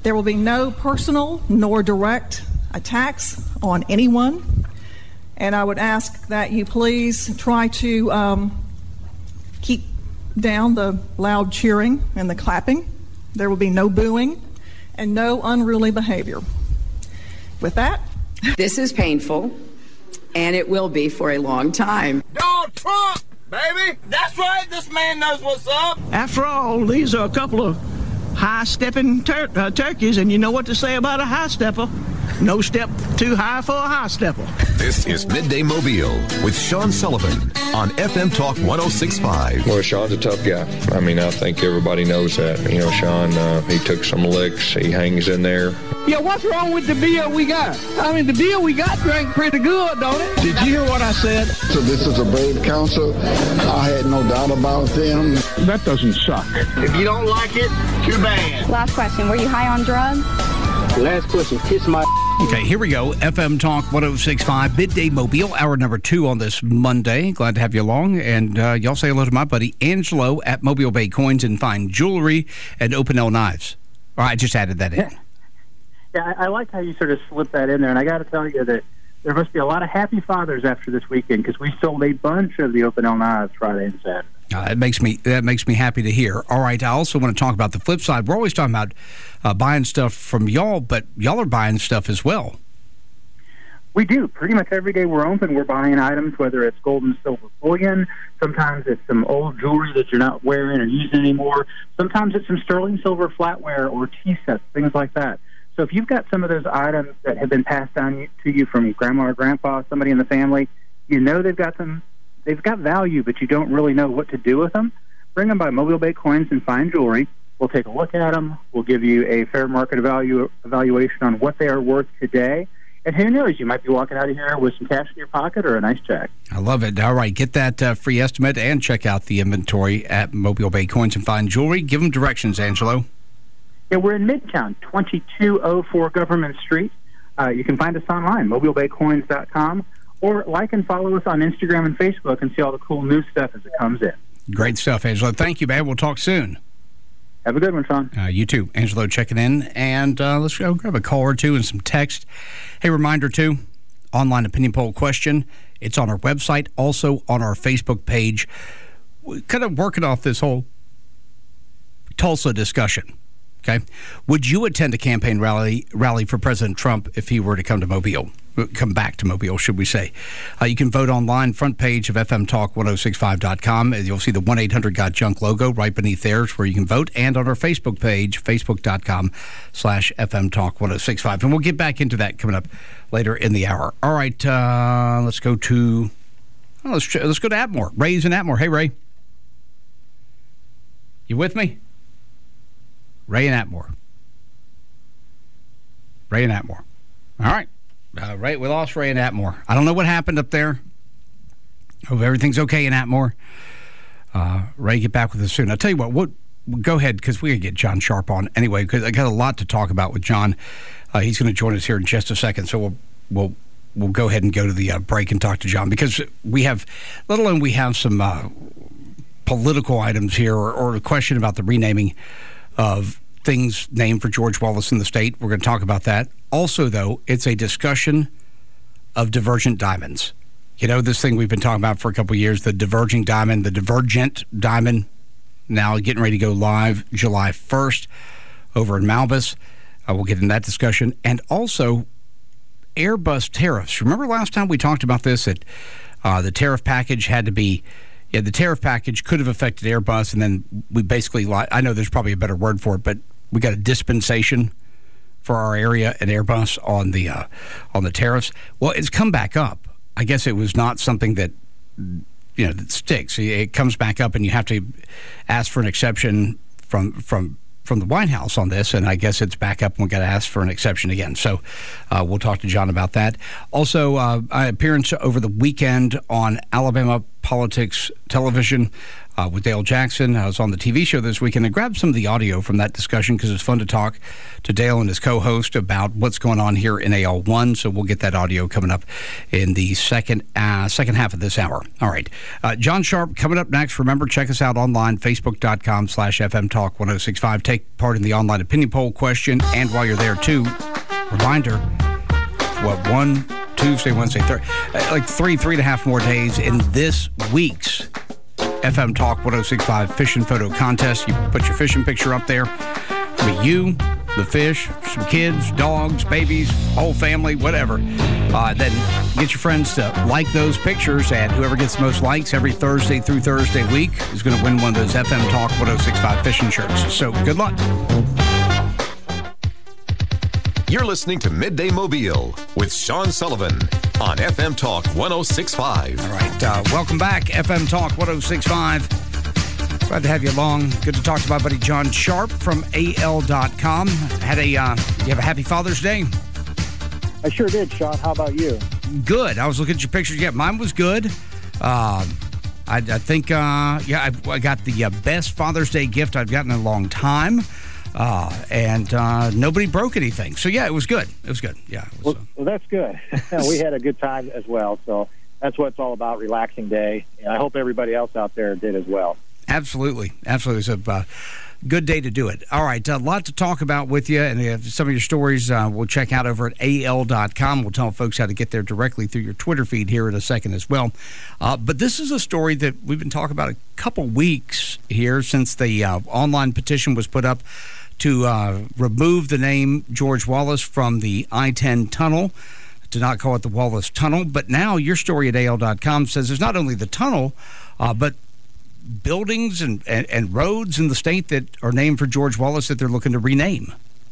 There will be no personal nor direct attacks on anyone. And I would ask that you please try to keep down the loud cheering and the clapping. There will be no booing and no unruly behavior. With that, this is painful, and it will be for a long time. Donald Trump, baby! That's right, this man knows what's up. After all, these are a couple of high-stepping turkeys, and you know what to say about a high-stepper. No step too high for a high-stepper. This is Midday Mobile with Sean Sullivan on FM Talk 106.5. Well, Sean's a tough guy. I mean, I think everybody knows that. You know, Sean, he took some licks. He hangs in there. Yeah, what's wrong with the beer we got? I mean, the beer we got drank pretty good, don't it? Did you hear what I said? So this is a brave council. I had no doubt about them. That doesn't suck. If you don't like it, too bad. Last question, were you high on drugs? Last question, kiss my... Okay, here we go. FM Talk 106.5, Midday Mobile, hour number 2 on this Monday. Glad to have you along. And y'all say hello to my buddy Angelo at Mobile Bay Coins and Fine Jewelry and Opinel Knives. All right, I just added that in. Yeah, I like how you sort of slipped that in there. And I got to tell you that there must be a lot of happy fathers after this weekend because we sold a bunch of the Opinel Knives Friday and Saturday. That makes me happy to hear. All right, I also want to talk about the flip side. We're always talking about buying stuff from y'all, but y'all are buying stuff as well. We do. Pretty much every day we're open, we're buying items, whether it's gold and silver bullion. Sometimes it's some old jewelry that you're not wearing or using anymore. Sometimes it's some sterling silver flatware or tea sets, things like that. So if you've got some of those items that have been passed down to you from grandma or grandpa, somebody in the family, you know they've got value, but you don't really know what to do with them, bring them by Mobile Bay Coins and Fine Jewelry. We'll take a look at them. We'll give you a fair market evaluation on what they are worth today. And who knows, you might be walking out of here with some cash in your pocket or a nice check. I love it. All right, get that free estimate and check out the inventory at Mobile Bay Coins and Fine Jewelry. Give them directions, Angelo. Yeah, we're in Midtown, 2204 Government Street. You can find us online, mobilebaycoins.com. Or like and follow us on Instagram and Facebook and see all the cool new stuff as it comes in. Great stuff, Angelo. Thank you, man. We'll talk soon. Have a good one, Sean. You too. Angelo checking in. And let's go grab a call or two and some text. Hey, reminder, too, online opinion poll question. It's on our website, also on our Facebook page. We're kind of working off this whole Tulsa discussion. Okay. Would you attend a campaign rally for President Trump if he were to come back to Mobile, should we say? You can vote online, front page of fmtalk1065.com. You'll see the 1-800-GOT-JUNK logo right beneath there where you can vote, and on our Facebook page, facebook.com/fmtalk1065. And we'll get back into that coming up later in the hour. All right, let's go to Atmore. Ray's in Atmore. Hey, Ray. You with me? Ray and Atmore. All right. Ray, we lost Ray and Atmore. I don't know what happened up there. Hope everything's okay in Atmore. Ray, get back with us soon. I'll tell you what, go ahead, because we got to get John Sharp on anyway, because I got a lot to talk about with John. He's going to join us here in just a second, so we'll go ahead and go to the break and talk to John, because we have some political items here, or a question about the renaming of things named for George Wallace in the state. We're going to talk about that. Also, though, it's a discussion of divergent diamonds. You know, this thing we've been talking about for a couple of years, the divergent diamond, now getting ready to go live July 1st over in Malbus. We'll get in that discussion. And also, Airbus tariffs. Remember last time we talked about this, that the tariff package had to be... Yeah, the tariff package could have affected Airbus, and then we basically, I know there's probably a better word for it, but we got a dispensation for our area and Airbus on the tariffs. Well, it's come back up. I guess it was not something that, that sticks. It comes back up, and you have to ask for an exception from the White House on this, and I guess it's back up, and we've got to ask for an exception again. So we'll talk to John about that. Also, appearance over the weekend on Alabama Politics Television. with Dale Jackson. I was on the TV show this weekend and grabbed some of the audio from that discussion because it's fun to talk to Dale and his co-host about what's going on here in AL1. So we'll get that audio coming up in the second half of this hour. All right. John Sharp coming up next. Remember, check us out online, facebook.com/FM Talk 1065. Take part in the online opinion poll question. And while you're there, too, reminder, Tuesday, Wednesday, Thursday, like 3.5 more days in this week's FM Talk 1065 Fishing Photo Contest. You put your fishing picture up there. With you, the fish, some kids, dogs, babies, whole family, whatever. Then get your friends to like those pictures, and whoever gets the most likes every Thursday through Thursday week is going to win one of those FM Talk 1065 fishing shirts. So good luck. You're listening to Midday Mobile with Sean Sullivan on FM Talk 1065. All right. Welcome back, FM Talk 1065. Glad to have you along. Good to talk to my buddy John Sharp from AL.com. You have a happy Father's Day? I sure did, Sean. How about you? Good. I was looking at your pictures. Yeah, mine was good. I think, I got the best Father's Day gift I've gotten in a long time. Nobody broke anything. So, yeah, it was good. It was good. Yeah. Well, that's good. We had a good time as well. So that's what it's all about, relaxing day. And I hope everybody else out there did as well. Absolutely. Absolutely. It's a good day to do it. All right. A lot to talk about with you. And some of your stories we'll check out over at AL.com. We'll tell folks how to get there directly through your Twitter feed here in a second as well. But this is a story that we've been talking about a couple weeks here since the online petition was put up to remove the name George Wallace from the I-10 tunnel, to not call it the Wallace Tunnel. But now your story at AL.com says there's not only the tunnel, but buildings and roads in the state that are named for George Wallace that they're looking to rename.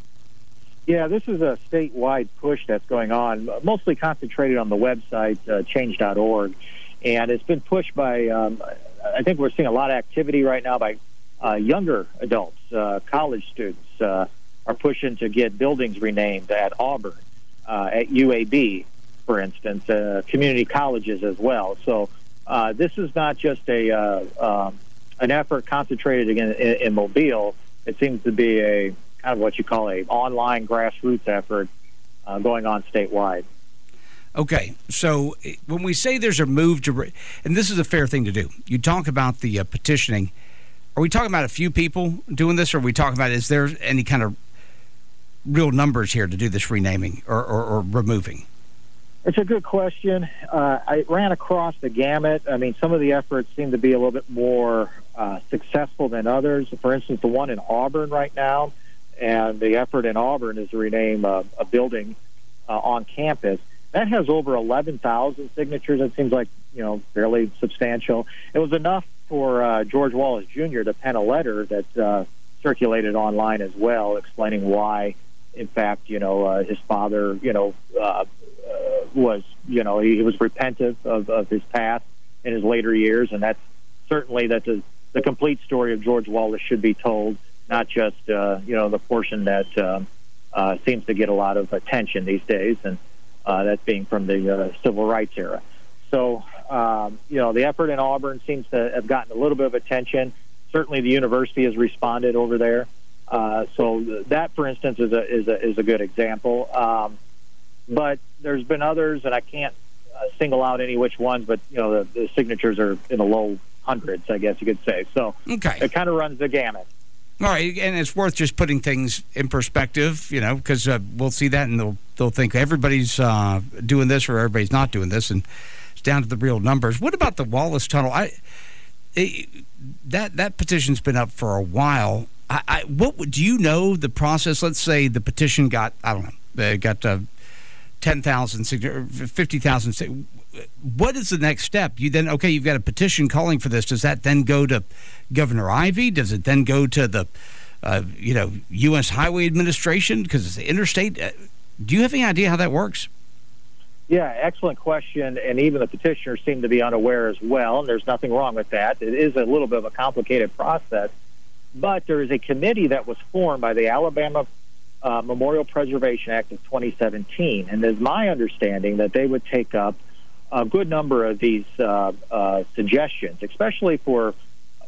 Yeah, this is a statewide push that's going on, mostly concentrated on the website, change.org. And it's been pushed by, I think we're seeing a lot of activity right now by younger adults, college students are pushing to get buildings renamed at Auburn, at UAB, for instance, community colleges as well. So this is not just an effort concentrated in Mobile. It seems to be a kind of what you call a online grassroots effort going on statewide. Okay, so when we say there's a move to, and this is a fair thing to do, you talk about the petitioning. Are we talking about a few people doing this, or are we talking about, is there any kind of real numbers here to do this renaming or removing? It's a good question. I ran across the gamut. I mean, some of the efforts seem to be a little bit more successful than others. For instance, the one in Auburn right now, and the effort in Auburn is to rename a building on campus. That has over 11,000 signatures. It seems like, fairly substantial. It was enough for George Wallace Jr. to pen a letter that circulated online as well, explaining why, in fact, his father, was, he was repentant of his past in his later years, and that's certainly that the complete story of George Wallace should be told, not just, the portion that seems to get a lot of attention these days, and that being from the civil rights era. So, the effort in Auburn seems to have gotten a little bit of attention. Certainly the university has responded over there. So that, for instance, is a good example. But there's been others, and I can't single out any which ones, but, the signatures are in the low hundreds, I guess you could say. So okay. It kind of runs the gamut. All right, and it's worth just putting things in perspective, because we'll see that, and they'll think everybody's doing this or everybody's not doing this, and it's down to the real numbers. What about the Wallace Tunnel? That petition's been up for a while. Do you know the process? Let's say the petition got, I don't know, got 10,000, 50,000. What is the next step? You've got a petition calling for this. Does that then go to Governor Ivey? Does it then go to the, U.S. Highway Administration because it's the interstate? Do you have any idea how that works? Yeah, excellent question. And even the petitioners seem to be unaware as well. And there's nothing wrong with that. It is a little bit of a complicated process. But there is a committee that was formed by the Alabama Memorial Preservation Act of 2017. And it's my understanding that they would take up a good number of these suggestions, especially for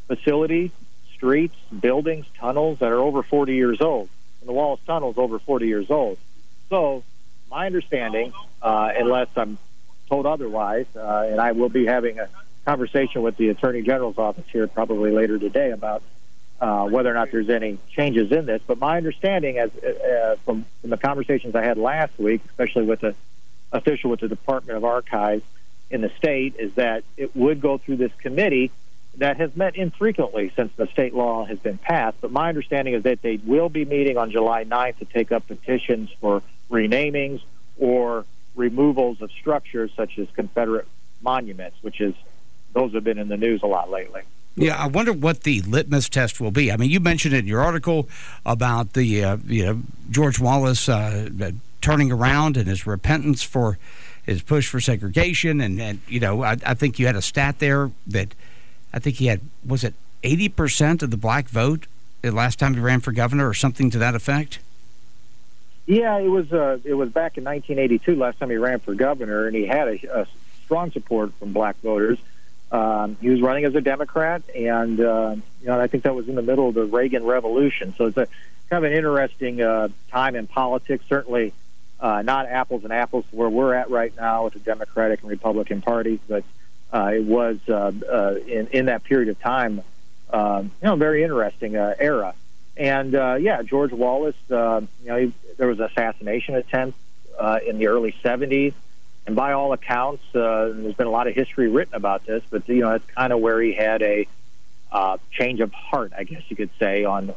facilities, streets, buildings, tunnels that are over 40 years old. And the Wallace Tunnel is over 40 years old. So my understanding, unless I'm told otherwise, and I will be having a conversation with the Attorney General's office here probably later today about whether or not there's any changes in this. But my understanding, as from the conversations I had last week, especially with the official with the Department of Archives in the state, is that it would go through this committee that has met infrequently since the state law has been passed. But my understanding is that they will be meeting on July 9th to take up petitions for renamings or removals of structures such as Confederate monuments, those have been in the news a lot lately. Yeah, I wonder what the litmus test will be. I mean, you mentioned it in your article about the George Wallace turning around and his repentance for his push for segregation, and I think you had a stat there that I think he had, was it 80% of the black vote the last time he ran for governor or something to that effect? Yeah, it was back in 1982 last time he ran for governor, and he had a strong support from black voters. He was running as a Democrat, and I think that was in the middle of the Reagan Revolution. So it's a kind of an interesting time in politics. Certainly not apples and apples to where we're at right now with the Democratic and Republican parties, but it was in that period of time, very interesting era. And George Wallace, there was an assassination attempt in the early 70s. And by all accounts, there's been a lot of history written about this, but that's kind of where he had a change of heart, I guess you could say, on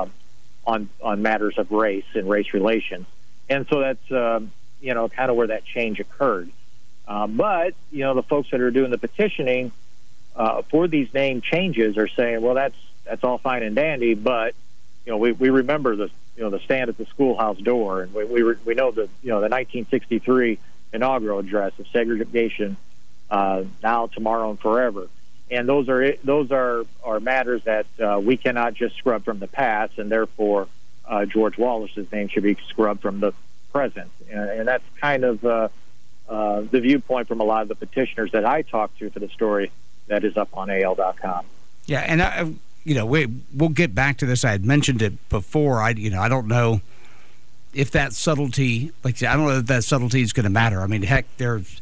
matters of race and race relations. And so that's kind of where that change occurred. But the folks that are doing the petitioning for these name changes are saying, well, that's all fine and dandy, but we remember the stand at the schoolhouse door, and we know the 1963 inaugural address of segregation, now, tomorrow, and forever. And those are matters that we cannot just scrub from the past, and therefore George Wallace's name should be scrubbed from the present. And that's kind of the viewpoint from a lot of the petitioners that I talked to for the story that is up on AL.com. Yeah, and we'll get back to this. I had mentioned it before. I don't know if that subtlety, I don't know if that subtlety is going to matter. I mean, heck, there's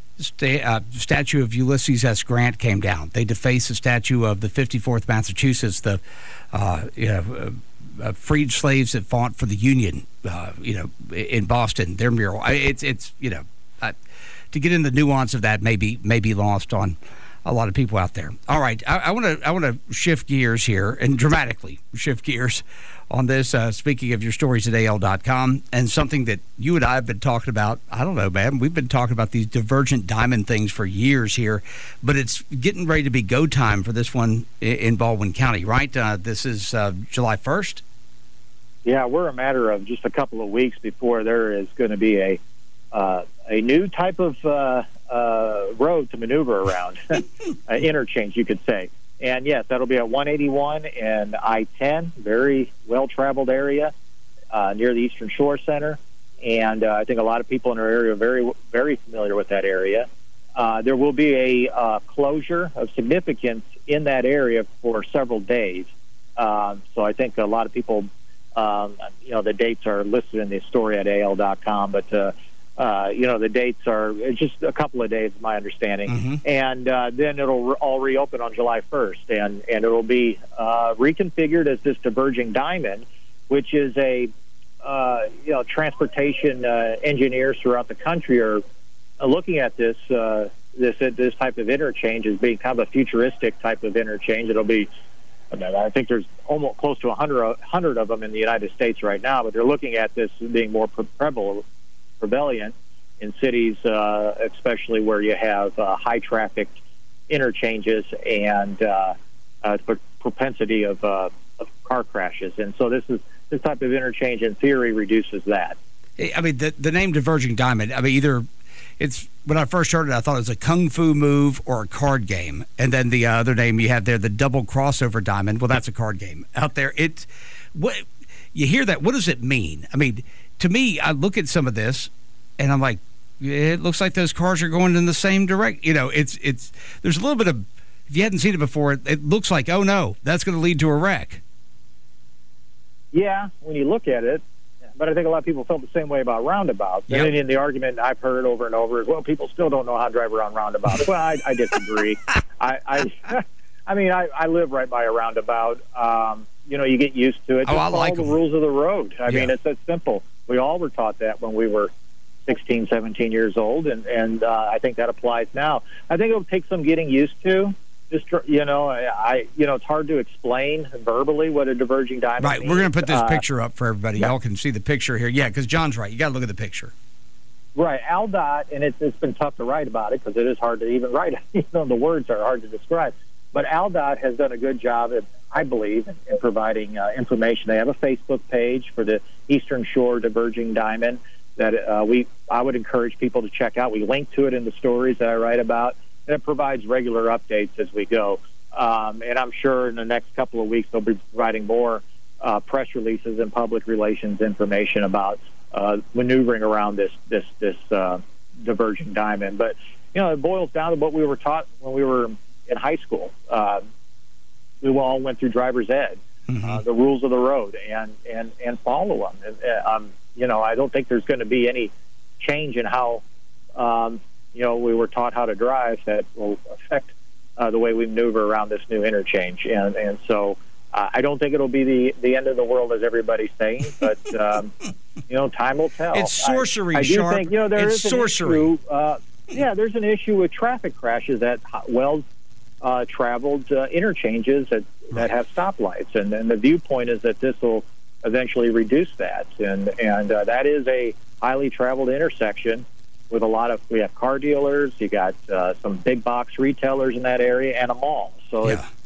statue of Ulysses S. Grant came down. They defaced the statue of the 54th Massachusetts, the freed slaves that fought for the Union, in Boston. Their mural. To get in the nuance of that may be lost on a lot of people out there. All right, I want to shift gears here, and dramatically shift gears on this. Speaking of your stories at AL.com, and something that you and I have been talking about, I don't know, man, we've been talking about these divergent diamond things for years here, but it's getting ready to be go time for this one in Baldwin County, right? This is July 1st? Yeah, we're a matter of just a couple of weeks before there is going to be a new type of road to maneuver around, interchange, you could say. And yes, that'll be at 181 and I-10, very well-traveled area near the Eastern Shore Center. And I think a lot of people in our area are very, very familiar with that area. There will be a closure of significance in that area for several days. So I think a lot of people, the dates are listed in the story at AL.com, but the dates are just a couple of days, my understanding. Mm-hmm. And then it'll all reopen on July 1st, and it'll be reconfigured as this diverging diamond, which is a transportation engineers throughout the country are looking at this type of interchange as being kind of a futuristic type of interchange. It'll be, I think there's almost close to 100 of them in the United States right now, but they're looking at this being more prevalent in cities, especially where you have high traffic interchanges and propensity of car crashes. And so this type of interchange in theory reduces that. I mean, the name diverging diamond, I mean, either it's, when I first heard it, I thought it was a kung fu move or a card game. And then the other name you have there, the double crossover diamond, well, that's a card game out there. What you hear that, what does it mean? I mean, to me, I look at some of this, and I'm like, it looks like those cars are going in the same direction. There's a little bit of, if you hadn't seen it before, it looks like, oh no, that's going to lead to a wreck. Yeah, when you look at it, but I think a lot of people felt the same way about roundabouts. Yep. And in the argument I've heard over and over is, well, people still don't know how to drive around roundabouts. Well, I disagree. I mean, I live right by a roundabout. You get used to it. Just I like follow them. the rules of the road. I mean, it's that simple. We all were taught that when we were 16, 17 years old, and I think that applies now. I think it'll take some getting used to. Just it's hard to explain verbally what a diverging diamond means. We're going to put this picture up for everybody. Y'all can see the picture here. Yeah, because John's right. You got to look at the picture. Right, AlDOT, and it's been tough to write about it because it is hard to even write. The words are hard to describe. But AlDOT has done a good job, I believe, in providing information. They have a Facebook page for the Eastern Shore Diverging Diamond that I would encourage people to check out. We link to it in the stories that I write about, and it provides regular updates as we go. And I'm sure in the next couple of weeks they'll be providing more press releases and public relations information about maneuvering around this diverging diamond. But it boils down to what we were taught when we were in high school. We all went through driver's ed, the rules of the road, and follow them. And, I don't think there's going to be any change in how we were taught how to drive that will affect the way we maneuver around this new interchange. And so I don't think it'll be the end of the world as everybody's saying, but time will tell. It's sorcery, I do Sharp. think there it's is sorcery. There's an issue with traffic crashes at well-traveled interchanges that have stoplights, and the viewpoint is that this will eventually reduce that, and that is a highly traveled intersection with we have car dealers, you got some big box retailers in that area, and a mall. So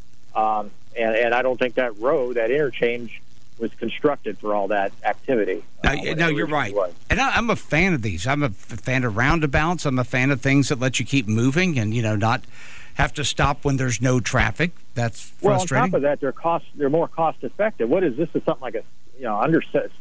and I don't think that interchange was constructed for all that activity. No, you're right. And I'm a fan of these. I'm a fan of roundabouts. I'm a fan of things that let you keep moving and, not have to stop when there's no traffic. That's frustrating. Well, on top of that, they're more cost effective. What is this? Is something like under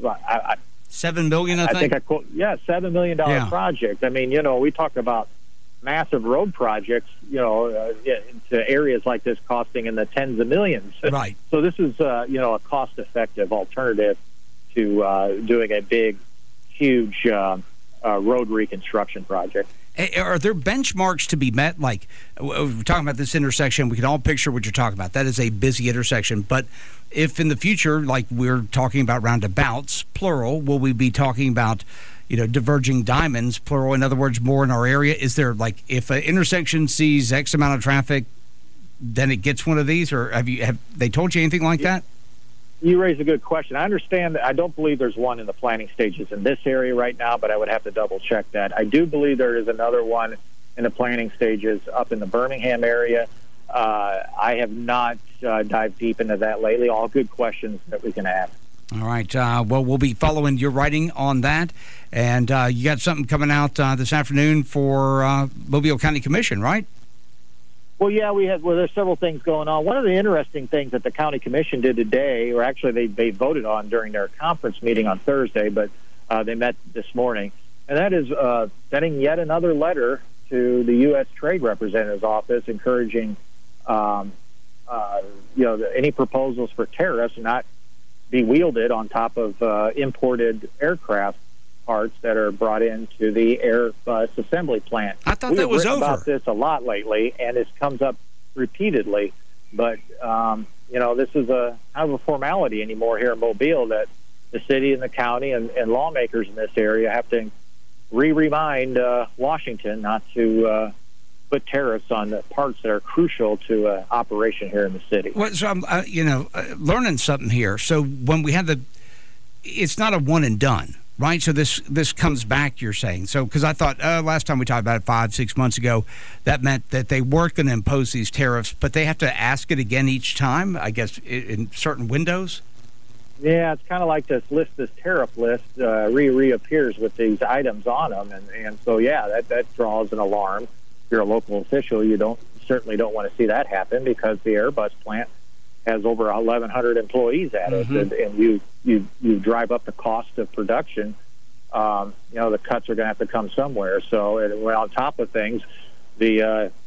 $7 million, I think. $7 million project. I mean, we talk about massive road projects, into areas like this costing in the tens of millions. Right. So this is, a cost-effective alternative to doing a big, huge road reconstruction project. Are there benchmarks to be met? Like, we're talking about this intersection, we can all picture what you're talking about. That is a busy intersection. But if in the future, like we're talking about roundabouts, plural, will we be talking about diverging diamonds, plural, in other words, more in our area? Is there, like, if an intersection sees X amount of traffic, then it gets one of these? Or have they told you anything like that? You raise a good question. I understand that. I don't believe there's one in the planning stages in this area right now, but I would have to double check that. I do believe there is another one in the planning stages up in the Birmingham area. I have not dived deep into that lately. All good questions that we can ask. All right. Well, we'll be following your writing on that. And you got something coming out this afternoon for Mobile County Commission, right? Well, yeah, there's several things going on. One of the interesting things that the County Commission did today, or actually they voted on during their conference meeting on Thursday, but they met this morning, and that is sending yet another letter to the U.S. Trade Representative's office encouraging any proposals for tariffs not be wielded on top of imported aircraft parts that are brought into the Airbus assembly plant. I thought that was over. We've written about this a lot lately, and it comes up repeatedly. But, this is kind of a formality anymore here in Mobile that the city and the county and lawmakers in this area have to remind Washington not to put tariffs on the parts that are crucial to operation here in the city. Well, so I'm, learning something here. So when we have it's not a one and done. Right, so this comes back, you're saying. So, because I thought last time we talked about it 5-6 months ago, that meant that they weren't going to impose these tariffs, but they have to ask it again each time, I guess, in certain windows? Yeah, it's kind of like this tariff list reappears with these items on them. And so, yeah, that draws an alarm. If you're a local official, you certainly don't want to see that happen because the Airbus plant has over 1,100 employees at it, and you drive up the cost of production. The cuts are going to have to come somewhere. So, on top of things, the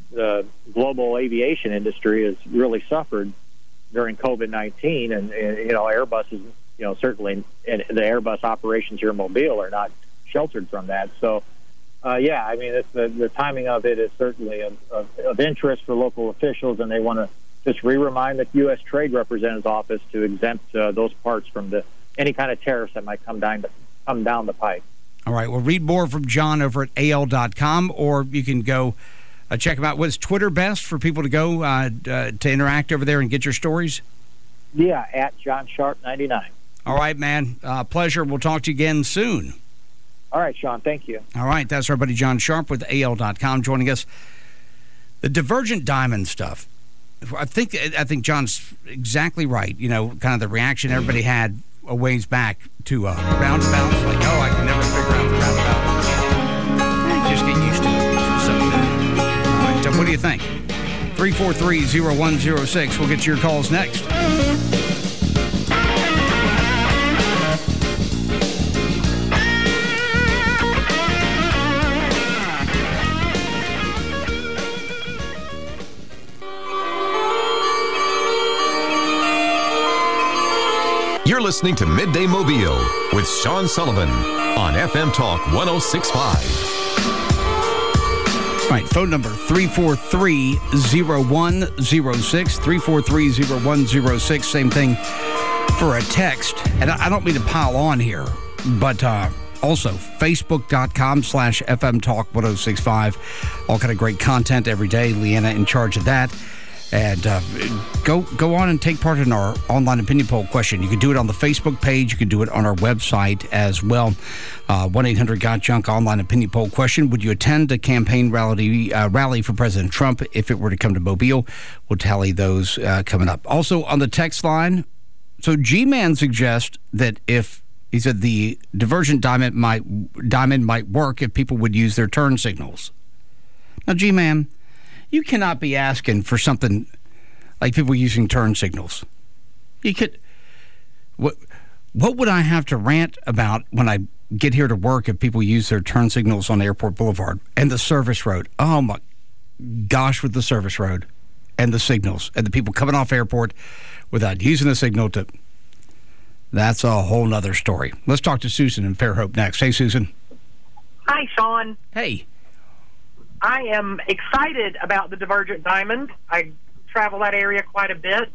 the global aviation industry has really suffered during COVID-19, and Airbus is, certainly, and the Airbus operations here in Mobile are not sheltered from that. So, it's the timing of it is certainly of interest for local officials, and they want to just remind the U.S. Trade Representative's office to exempt those parts from any kind of tariffs that might come down the pipe. All right. Well, read more from John over at AL.com, or you can go check him out. Was Twitter best for people to go to interact over there and get your stories? Yeah, at John Sharp 99. All right, man. Pleasure. We'll talk to you again soon. All right, Sean. Thank you. All right. That's our buddy John Sharp with AL.com joining us. The Divergent Diamond stuff. I think John's exactly right. Kind of the reaction everybody had a ways back to roundabouts. Like, I can never figure out the roundabout. Just get used to it. So, all right, so what do you think? 343-0106. We'll get to your calls next. You're listening to Midday Mobile with Sean Sullivan on FM Talk 106.5. All right, phone number 343-0106, 343-0106, same thing for a text. And I don't mean to pile on here, but also Facebook.com/FM Talk 106.5. All kind of great content every day. Leanna in charge of that. And go on and take part in our online opinion poll question. You can do it on the Facebook page. You can do it on our website as well. 1-800-GOT-JUNK online opinion poll question. Would you attend a campaign rally for President Trump if it were to come to Mobile? We'll tally those coming up. Also on the text line, so G-Man suggests that he said the divergent diamond might work if people would use their turn signals. Now, G-Man, you cannot be asking for something like people using turn signals. You could. What would I have to rant about when I get here to work if people use their turn signals on Airport Boulevard and the service road? Oh my gosh, with the service road and the signals and the people coming off airport without using the signal to. That's a whole nother story. Let's talk to Susan in Fairhope next. Hey, Susan. Hi, Sean. Hey. I am excited about the Divergent Diamond. I travel that area quite a bit.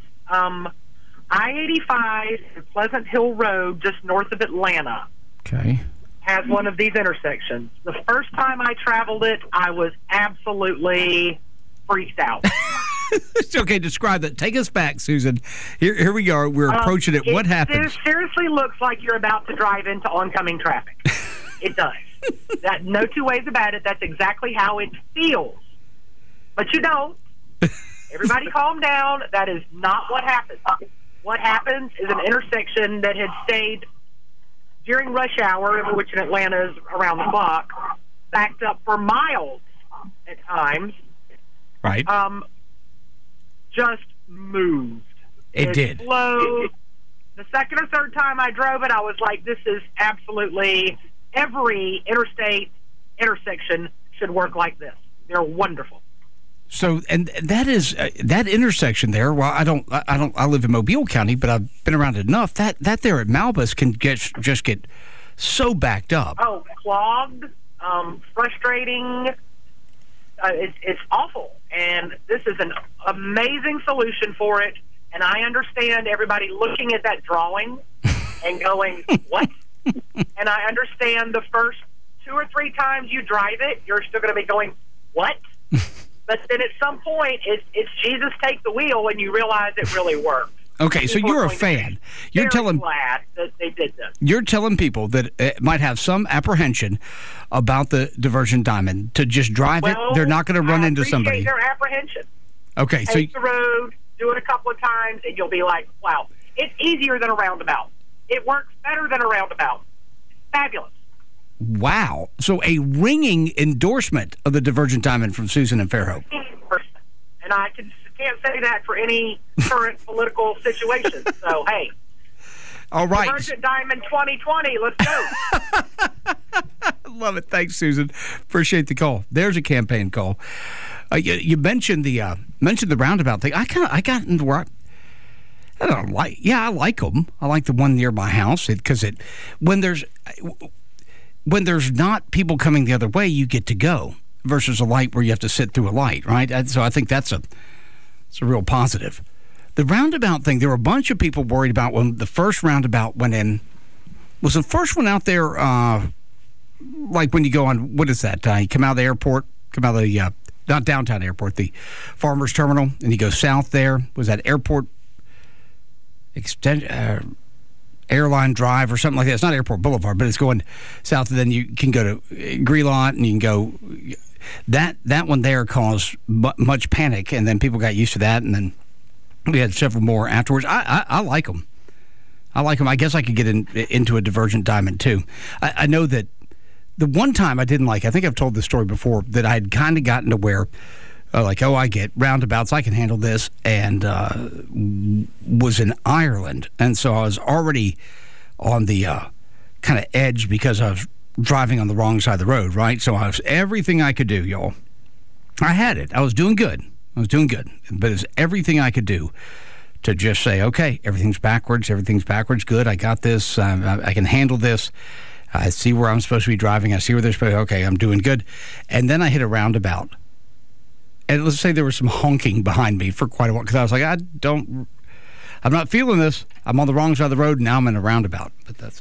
I-85 and Pleasant Hill Road, just north of Atlanta, has one of these intersections. The first time I traveled it, I was absolutely freaked out. Okay, describe that. Take us back, Susan. Here we are. We're approaching it. What happens? It seriously looks like you're about to drive into oncoming traffic. It does. No two ways about it. That's exactly how it feels. But you don't. Everybody calm down. That is not what happens. What happens is an intersection that had stayed during rush hour, which in Atlanta is around the clock, backed up for miles at times. Right. Just moved. It did. Slowed. The second or third time I drove it, I was like, this is absolutely... Every interstate intersection should work like this. They're wonderful. So, and that is that intersection there. Well, I live in Mobile County, but I've been around it enough. That there at Malbus can just get so backed up. Oh, clogged, frustrating. It's awful. And this is an amazing solution for it. And I understand everybody looking at that drawing and going, what? And I understand the first 2 or 3 times you drive it, you're still going to be going, what? But then at some point, it's Jesus take the wheel, and you realize it really works. Okay, so you're a fan. You're telling glad that they did this. You're telling people that might have some apprehension about the Divergent Diamond to just drive it. They're not going to run into somebody. Their apprehension. Okay, take the road, do it a couple of times, and you'll be like, wow, it's easier than a roundabout. It works better than a roundabout. It's fabulous. Wow. So a ringing endorsement of the Divergent Diamond from Susan in Fairhope. And I can't say that for any current political situation. So, hey. All right. Divergent Diamond 2020. Let's go. Love it. Thanks, Susan. Appreciate the call. There's a campaign call. You mentioned the roundabout thing. I got into where I don't like. Yeah, I like them. I like the one near my house because when there's not people coming the other way, you get to go versus a light where you have to sit through a light, right? So I think it's a real positive. The roundabout thing, there were a bunch of people worried about when the first roundabout went in. Was the first one out there like when you go on, what is that? You come out of the airport, come out of the, not downtown airport, the Farmers Terminal, and you go south there. Was that Airport Airline Drive or something like that? It's not Airport Boulevard, but it's going south, and then you can go to Grelot, and you can go. That one there caused much panic, and then people got used to that, and then we had several more afterwards. I like them. I like them. I guess I could get into a divergent diamond, too. I know that the one time I didn't like, I think I've told this story before, that I had kind of gotten to where, I get roundabouts, I can handle this, and was in Ireland. And so I was already on the kind of edge because I was driving on the wrong side of the road, right? So I was everything I could do, y'all. I had it. I was doing good. But it's everything I could do to just say, okay, everything's backwards, good, I got this, I can handle this, I see where I'm supposed to be driving, I see where they're supposed to be, okay, I'm doing good. And then I hit a roundabout. And let's say there was some honking behind me for quite a while, because I was like, I'm not feeling this. I'm on the wrong side of the road, and now I'm in a roundabout. But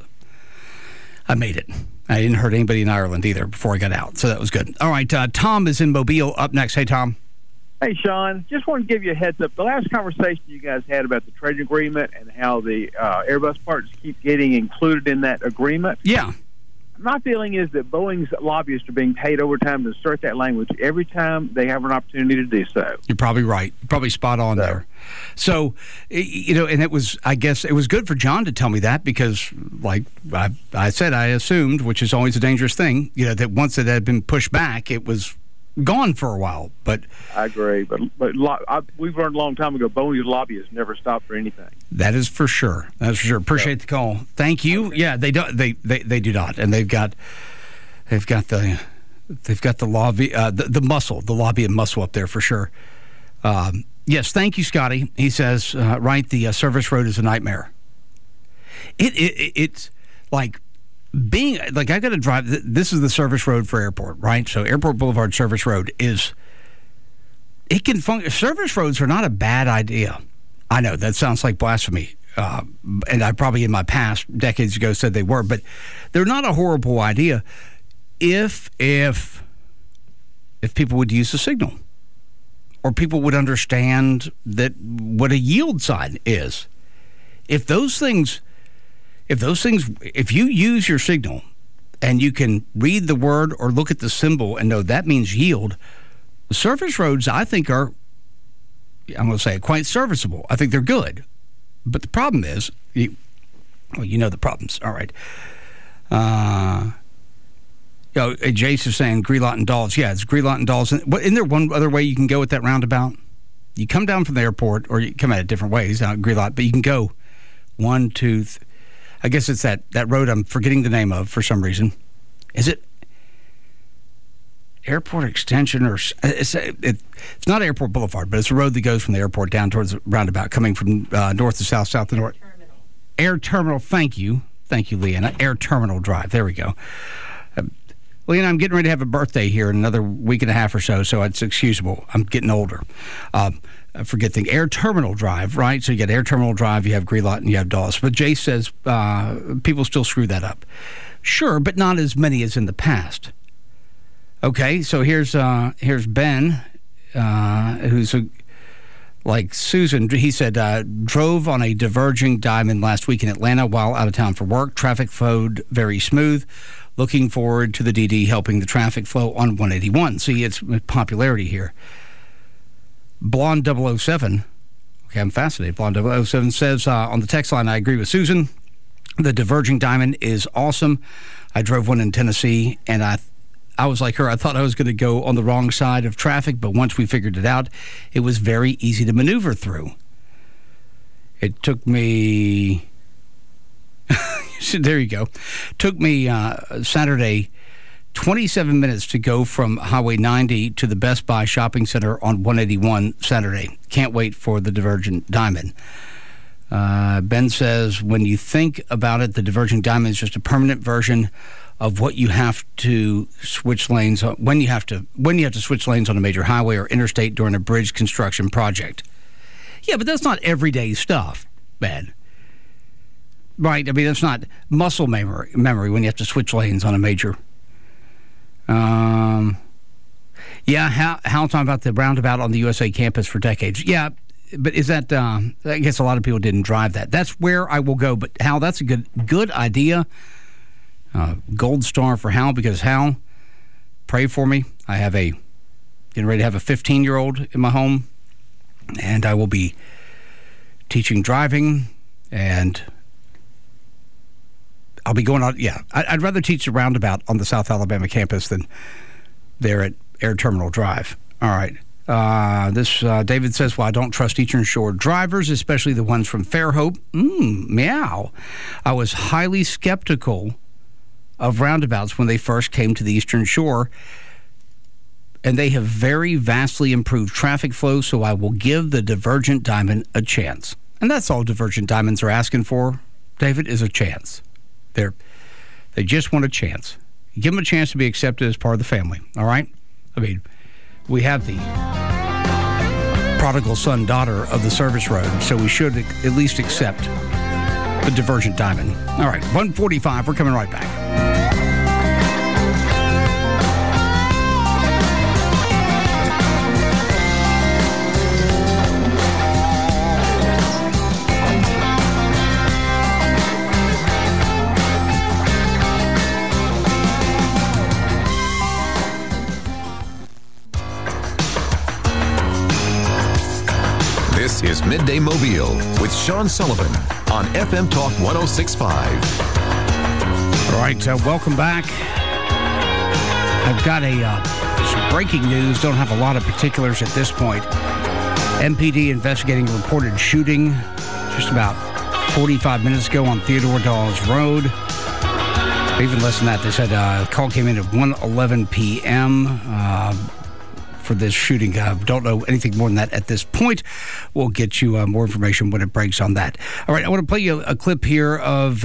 I made it. I didn't hurt anybody in Ireland either before I got out, so that was good. All right, Tom is in Mobile up next. Hey, Tom. Hey, Sean, just want to give you a heads up. The last conversation you guys had about the trade agreement and how the Airbus parts keep getting included in that agreement. Yeah. My feeling is that Boeing's lobbyists are being paid overtime to insert that language every time they have an opportunity to do so. You're probably right. You're probably spot on there. So, and it was, I guess, it was good for John to tell me that because, like I said, I assumed, which is always a dangerous thing, that once it had been pushed back, it was gone for a while. But I agree. But we've learned a long time ago, Boeing's lobbyists never stop for anything. That is for sure. Appreciate the call. Thank you. Okay. Yeah, they do. They do not, and they've got the lobby, the muscle, the lobby and muscle up there for sure. Yes, thank you, Scotty. He says, right, the service road is a nightmare. It's like being like I got to drive. This is the service road for airport, right? So Airport Boulevard Service Road it can function. Service roads are not a bad idea. I know that sounds like blasphemy, and I probably in my past decades ago said they were, but they're not a horrible idea if people would use the signal, or people would understand that what a yield sign is. If you use your signal and you can read the word or look at the symbol and know that means yield, surface roads, I think, are, I'm going to say, quite serviceable. I think they're good. But the problem is, you know the problems. All right. Jace is saying Grelot and Dulles. Yeah, it's Grelot and Dulles. Isn't there one other way you can go with that roundabout? You come down from the airport, or you come at it different ways, Grelot, but you can go 1, 2, I guess it's that road I'm forgetting the name of for some reason. Is it Airport Extension or it's not Airport Boulevard, but it's a road that goes from the airport down towards the roundabout, coming from north to south, south to north. Air Terminal. Thank you, Leanna. Air Terminal Drive. There we go. Leanna, I'm getting ready to have a birthday here in another week and a half or so it's excusable. I'm getting older. I forget the Air Terminal Drive, right? So you get Air Terminal Drive, you have Grelot, and you have Dulles. But Jay says people still screw that up. Sure, but not as many as in the past. Okay, so here's Ben, who's like Susan. He said, drove on a diverging diamond last week in Atlanta while out of town for work. Traffic flowed very smooth. Looking forward to the DD helping the traffic flow on 181. See, it's popularity here. Blonde 007. Okay, I'm fascinated. Blonde 007 says on the text line, I agree with Susan. The diverging diamond is awesome. I drove one in Tennessee, and I was like her. I thought I was going to go on the wrong side of traffic, but once we figured it out, it was very easy to maneuver through. It took me... There you go. Took me Saturday 27 minutes to go from Highway 90 to the Best Buy Shopping Center on 181 Saturday. Can't wait for the Divergent Diamond. Ben says, when you think about it, the Divergent Diamond is just a permanent version of what you have to switch lanes on, when you have to switch lanes on a major highway or interstate during a bridge construction project. Yeah, but that's not everyday stuff, Ben. Right? I mean, that's not muscle memory when you have to switch lanes on a major. Hal talking about the roundabout on the USA campus for decades. Yeah, but is that? I guess a lot of people didn't drive that. That's where I will go. But Hal, that's a good idea. Gold star for Hal, because Hal, pray for me. I have getting ready to have a 15-year-old in my home, and I will be teaching driving, and I'll be going on. Yeah, I'd rather teach the roundabout on the South Alabama campus than there at Air Terminal Drive. All right. David says, well, I don't trust Eastern Shore drivers, especially the ones from Fairhope. Meow. I was highly skeptical of roundabouts when they first came to the Eastern Shore, and they have very vastly improved traffic flow, so I will give the Divergent Diamond a chance. And that's all Divergent Diamonds are asking for, David, is a chance. They just want a chance. Give them a chance to be accepted as part of the family, all right? I mean, we have the prodigal son, daughter of the service road, so we should at least accept the Divergent Diamond. All right, 1:45, we're coming right back. This is Midday Mobile with Sean Sullivan on FM Talk 106.5. All right, welcome back. I've got some breaking news. Don't have a lot of particulars at this point. MPD investigating a reported shooting just about 45 minutes ago on Theodore Dawes Road. Even less than that, they said a call came in at 1:11 p.m., for this shooting. Don't know anything more than that at this point. We'll get you more information when it breaks on that. All right, I want to play you a clip here of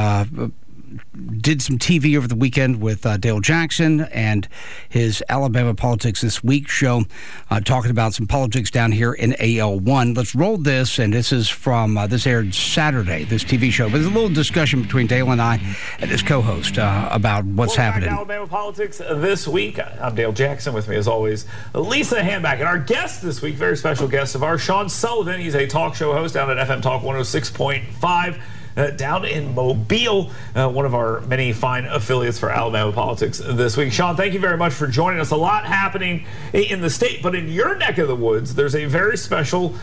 did some TV over the weekend with Dale Jackson and his Alabama Politics This Week show, talking about some politics down here in AL1. Let's roll this, and this is from, this aired Saturday, this TV show. But there's a little discussion between Dale and I and his co-host about what's happening. Alabama Politics This Week. I'm Dale Jackson. With me, as always, Lisa Handback. And our guest this week, very special guest of ours, Sean Sullivan. He's a talk show host down at FM Talk 106.5. Down in Mobile, one of our many fine affiliates for Alabama Politics This Week. Sean, thank you very much for joining us. A lot happening in the state, but in your neck of the woods, there's a very special,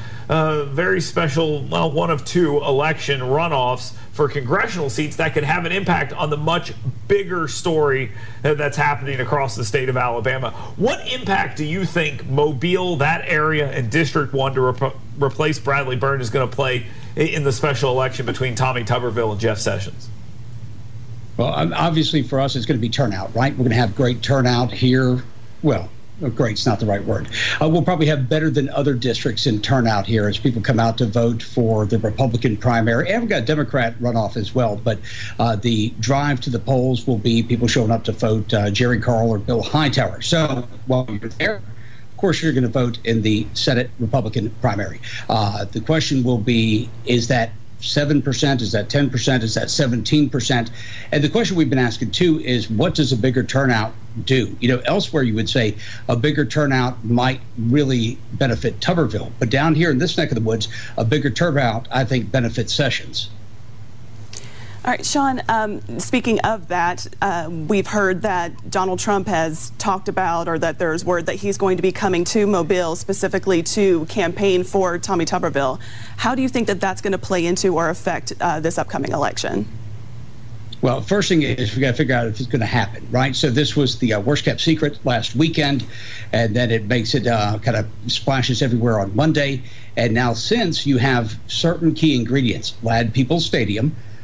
well, one of two election runoffs for congressional seats that could have an impact on the much bigger story that's happening across the state of Alabama. What impact do you think Mobile, that area, and District 1 to replace Bradley Byrne is going to play in the special election between Tommy Tuberville and Jeff Sessions? Well, obviously for us, it's going to be turnout, right? We're going to have great turnout here. Well, great's not the right word. We'll probably have better than other districts in turnout here as people come out to vote for the Republican primary. And we've got a Democrat runoff as well. But the drive to the polls will be people showing up to vote Jerry Carl or Bill Hightower. So while you're there, of course, you're going to vote in the Senate Republican primary. The question will be, is that 7%? Is that 10%? Is that 17%? And the question we've been asking, too, is what does a bigger turnout do? You know, elsewhere you would say a bigger turnout might really benefit Tuberville. But down here in this neck of the woods, a bigger turnout, I think, benefits Sessions. All right, Sean, speaking of that, we've heard that Donald Trump has talked about, or that there's word that he's going to be coming to Mobile specifically to campaign for Tommy Tuberville. How do you think that that's going to play into or affect this upcoming election? Well, first thing is we got to figure out if it's going to happen, right? So this was the worst kept secret last weekend, and then it makes it kind of splashes everywhere on Monday. And now since you have certain key ingredients, Ladd Peoples Stadium,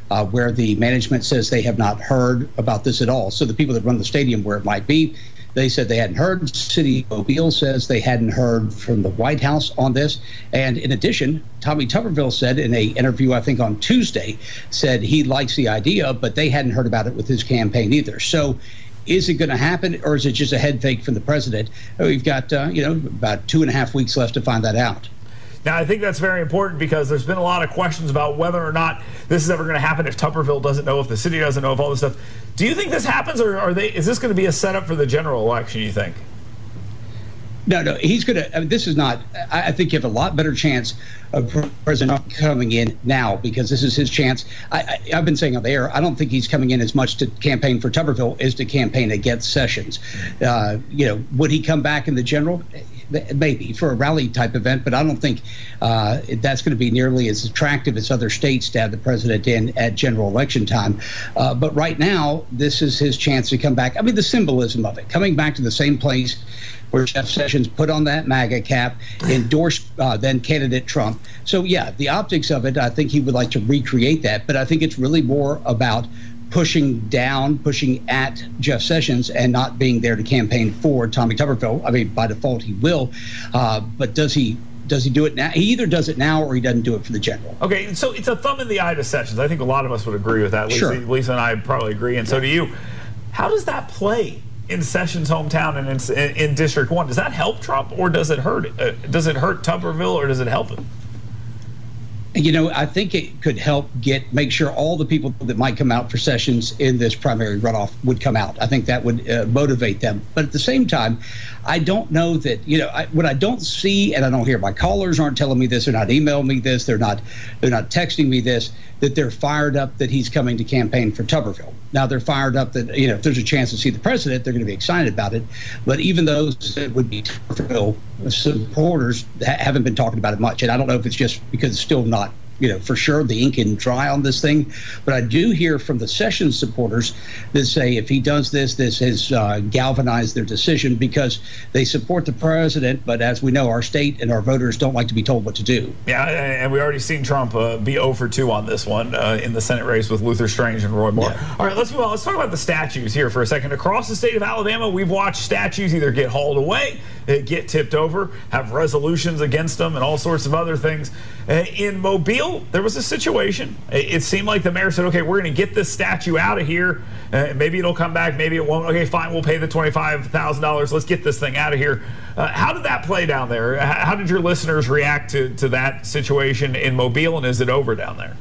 where the management says they have not heard about this at all. So the people that run the stadium where it might be, they said they hadn't heard. City of Mobile says they hadn't heard from the White House on this. And in addition, Tommy Tuberville said in an interview, I think on Tuesday, said he likes the idea, but they hadn't heard about it with his campaign either. So is it going to happen, or is it just a head fake from the president? We've got, about 2.5 weeks left to find that out. Now, I think that's very important because there's been a lot of questions about whether or not this is ever going to happen, if Tuberville doesn't know, if the city doesn't know, if all this stuff. Do you think this happens, or is this going to be a setup for the general election, you think? No, he's going to. This is not. I think you have a lot better chance of President Trump coming in now because this is his chance. I've been saying on the air, I don't think he's coming in as much to campaign for Tuberville as to campaign against Sessions. Would he come back in the general? Maybe for a rally type event, but I don't think that's going to be nearly as attractive as other states to have the president in at general election time. But right now, this is his chance to come back. I mean, the symbolism of it, coming back to the same place where Jeff Sessions put on that MAGA cap, endorsed then candidate Trump. So, yeah, the optics of it, I think he would like to recreate that. But I think it's really more about pushing at Jeff Sessions and not being there to campaign for Tommy Tuberville. I mean, by default, he will. But does he do it now? He either does it now or he doesn't do it for the general. Okay, so it's a thumb in the eye to Sessions. I think a lot of us would agree with that. Sure. Lisa and I probably agree, and so do you. How does that play in Sessions' hometown and in District 1? Does that help Trump, or does it hurt does it hurt Tuberville, or does it help him? I think it could help make sure all the people that might come out for Sessions in this primary runoff would come out. I think that would motivate them. But at the same time, I don't know that, what I don't see, and I don't hear, my callers aren't telling me this, they're not emailing me this, they're not texting me this, that they're fired up that he's coming to campaign for Tuberville. Now they're fired up that, if there's a chance to see the president, they're going to be excited about it. But even those that would be Tuberville supporters haven't been talking about it much. And I don't know if it's just because it's still not, for sure the ink isn't dry on this thing. But I do hear from the Sessions supporters that say if he does this has galvanized their decision because they support the president. But as we know, our state and our voters don't like to be told what to do. Yeah, and we already seen Trump be 0 for 2 on this one in the Senate race with Luther Strange and Roy Moore. Yeah. All right, let's move on. Let's talk about the statues here for a second. Across the state of Alabama, we've watched statues either get hauled away, get tipped over, have resolutions against them, and all sorts of other things. In Mobile, there was a situation. It seemed like the mayor said, okay, we're going to get this statue out of here. Maybe it'll come back. Maybe it won't. Okay, fine. We'll pay the $25,000. Let's get this thing out of here. How did that play down there? How did your listeners react to that situation in Mobile, and is it over down there?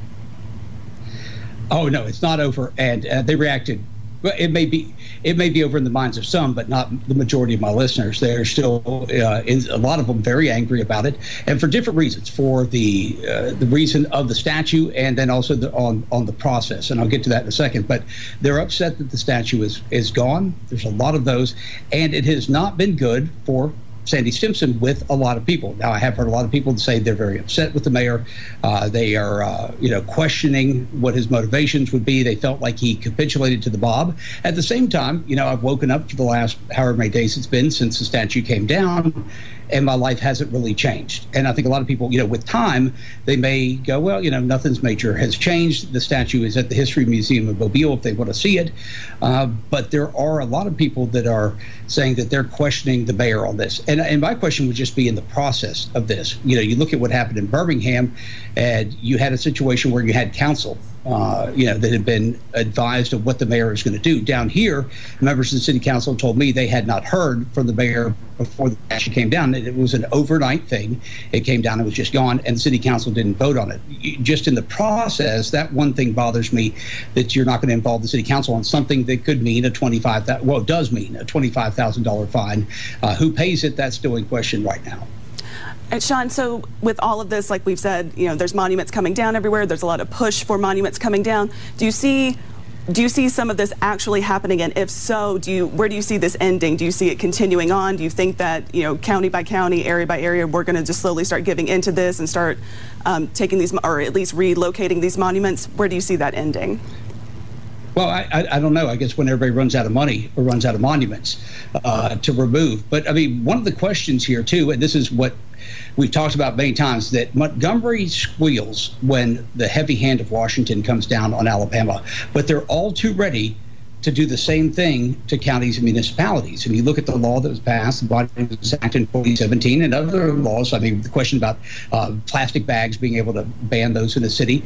Oh, no, it's not over. And they reacted. Well, it may be over in the minds of some, but not the majority of my listeners. They're still, a lot of them, very angry about it, and for different reasons. For the reason of the statue, and then also on the process. And I'll get to that in a second. But they're upset that the statue is gone. There's a lot of those, and it has not been good for Sandy Stimpson with a lot of people. Now, I have heard a lot of people say they're very upset with the mayor. They are, questioning what his motivations would be. They felt like he capitulated to the mob. At the same time, I've woken up for the last however many days it's been since the statue came down, and my life hasn't really changed. And I think a lot of people, with time, they may go, well, nothing's major has changed. The statue is at the History Museum of Mobile if they want to see it. But there are a lot of people that are saying that they're questioning the mayor on this. And my question would just be in the process of this. You look at what happened in Birmingham, and you had a situation where you had council, that had been advised of what the mayor is going to do. Down here, members of the city council told me they had not heard from the mayor before the statue came down. It was an overnight thing. It came down, it was just gone, and the city council didn't vote on it. Just in the process, that one thing bothers me, that you're not going to involve the city council on something that could mean it does mean a $25,000 fine. Who pays it? That's still in question right now. And Sean, so with all of this, like we've said, there's monuments coming down everywhere. There's a lot of push for monuments coming down. Do you see some of this actually happening? And if so, where do you see this ending? Do you see it continuing on? Do you think that, county by county, area by area, we're going to just slowly start giving into this and start taking these, or at least relocating these monuments? Where do you see that ending? Well, I don't know. I guess when everybody runs out of money or runs out of monuments to remove. But I mean, one of the questions here too, and this is what We've talked about many times that Montgomery squeals when the heavy hand of Washington comes down on Alabama, but they're all too ready to do the same thing to counties and municipalities. And you look at the law that was passed, the Body Act in 2017, and other laws. I mean, the question about plastic bags, being able to ban those in the city,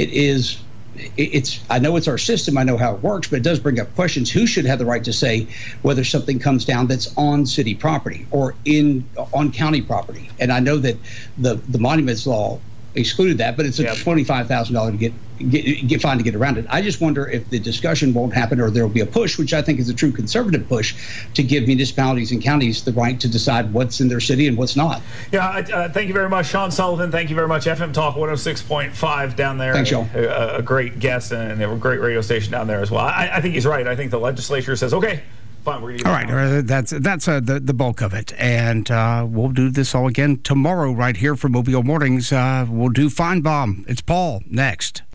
I know it's our system, I know how it works, but it does bring up questions. Who should have the right to say whether something comes down that's on city property or on county property? And I know that the monuments law excluded that, but it's a $25,000 to get fined to get around it. I just wonder if the discussion won't happen, or there will be a push, which I think is a true conservative push, to give municipalities and counties the right to decide what's in their city and what's not. Yeah, thank you very much, Sean Sullivan. Thank you very much, FM Talk 106.5 down there. Thanks, y'all. A great guest and a great radio station down there as well. I think he's right. I think the legislature says, okay, fine, we're going to all right, that's the bulk of it. And we'll do this all again tomorrow right here for Mobile Mornings. We'll do Feinbaum. It's Paul next.